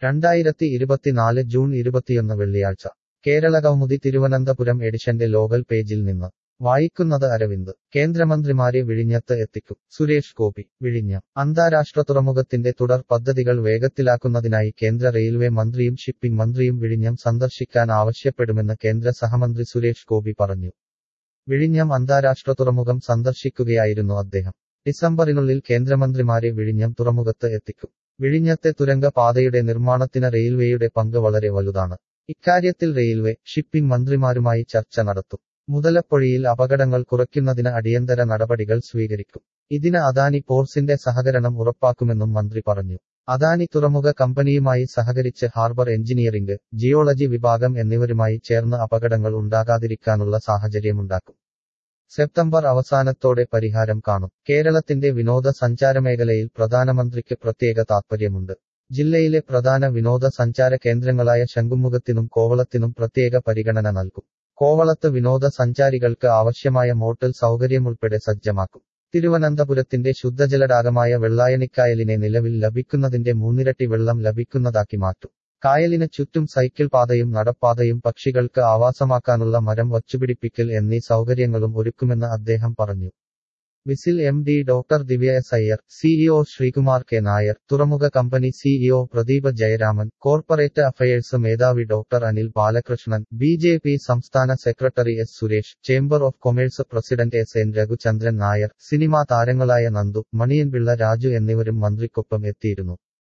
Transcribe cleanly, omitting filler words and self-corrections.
2024 June 21 വെള്ളിയാഴ്ച കേരള കൗമുദി തിരുവനന്തപുരം എഡിഷന്റെ local പേജിൽ നിന്ന് വായിക്കുന്നത് അരവിന്ദ് കേന്ദ്രമന്ത്രിമാരെ വിഴിഞ്ഞത്ത് എത്തിക്കും സുരേഷ് ഗോപി വിഴിഞ്ഞം അന്താരാഷ്ട്ര തുറമുഖത്തിന്റെ തുടർ പദ്ധതികൾ വേഗത്തിലാക്കുന്നതിനായി കേന്ദ്ര റെയിൽവേ മന്ത്രിയും ഷിപ്പിംഗ് മന്ത്രിയും വിഴിഞ്ഞം സന്ദർശിക്കാൻ ആവശ്യപ്പെടുമെന്ന് കേന്ദ്ര സഹമന്ത്രി സുരേഷ് ഗോപി പറഞ്ഞു. വിഴിഞ്ഞം അന്താരാഷ്ട്ര തുറമുഖം സന്ദർശിക്കുകയായിരുന്നു അദ്ദേഹം. ഡിസംബറിനുള്ളിൽ കേന്ദ്രമന്ത്രിമാരെ വിഴിഞ്ഞം തുറമുഖത്ത് എത്തിക്കും. വിഴിഞ്ഞത്തെ തുരങ്ക പാതയുടെ നിർമ്മാണത്തിന് റെയിൽവേയുടെ പങ്ക് വളരെ വലുതാണ്. ഇക്കാര്യത്തിൽ റെയിൽവേ, ഷിപ്പിംഗ് മന്ത്രിമാരുമായി ചർച്ച നടത്തും. മുതലപ്പൊഴിയിൽ അപകടങ്ങൾ കുറയ്ക്കുന്നതിന് അടിയന്തര നടപടികൾ സ്വീകരിക്കും. ഇതിന് അദാനി പോർട്സിന്റെ സഹകരണം ഉറപ്പാക്കുമെന്നും മന്ത്രി പറഞ്ഞു. അദാനി തുറമുഖ കമ്പനിയുമായി സഹകരിച്ച് ഹാർബർ എഞ്ചിനീയറിംഗ്, ജിയോളജി വിഭാഗം എന്നിവരുമായി ചേർന്ന് അപകടങ്ങൾ ഉണ്ടാകാതിരിക്കാനുള്ള സാഹചര്യമുണ്ടാക്കും. സെപ്റ്റംബർ അവസാനത്തോടെ പരിഹാരം കാണും. കേരളത്തിന്റെ വിനോദ സഞ്ചാരമേഖലയിൽ പ്രധാനമന്ത്രിക്ക് പ്രത്യേക താത്പര്യമുണ്ട്. ജില്ലയിലെ പ്രധാന വിനോദ സഞ്ചാര കേന്ദ്രങ്ങളായ ശംഖുമുഖത്തിനും കോവളത്തിനും പ്രത്യേക പരിഗണന നൽകും. കോവളത്ത് വിനോദ സഞ്ചാരികൾക്ക് ആവശ്യമായ മോട്ടൽ സൗകര്യമുൾപ്പെടെ സജ്ജമാക്കും. തിരുവനന്തപുരത്തിന്റെ ശുദ്ധജലടാകമായ വെള്ളായണിക്കായലിനെ നിലവിൽ ലഭിക്കുന്നതിന്റെ മൂന്നിരട്ടി വെള്ളം ലഭിക്കുന്നതാക്കി മാറ്റും. കായലിന് ചുറ്റും സൈക്കിൾ പാതയും നടപ്പാതയും പക്ഷികൾക്ക് ആവാസമാക്കാനുള്ള മരം വച്ചുപിടിപ്പിക്കൽ എന്നീ സൗകര്യങ്ങളും ഒരുക്കുമെന്ന് അദ്ദേഹം പറഞ്ഞു. വിസിൽ MD doctor Divya S Iyer, CEO Sreekumar K Nair, തുറമുഖ company CEO Pradeep Jayaraman, corporate affairs മേധാവി ഡോക്ടർ അനിൽ ബാലകൃഷ്ണൻ, BJP സംസ്ഥാന secretary S Suresh, chamber of commerce president SN Raghuchandran Nair, cinema താരങ്ങളായ നന്ദു, മണിയൻപിള്ള രാജു എന്നിവരും മന്ത്രിക്കൊപ്പം എത്തിയിരുന്നു.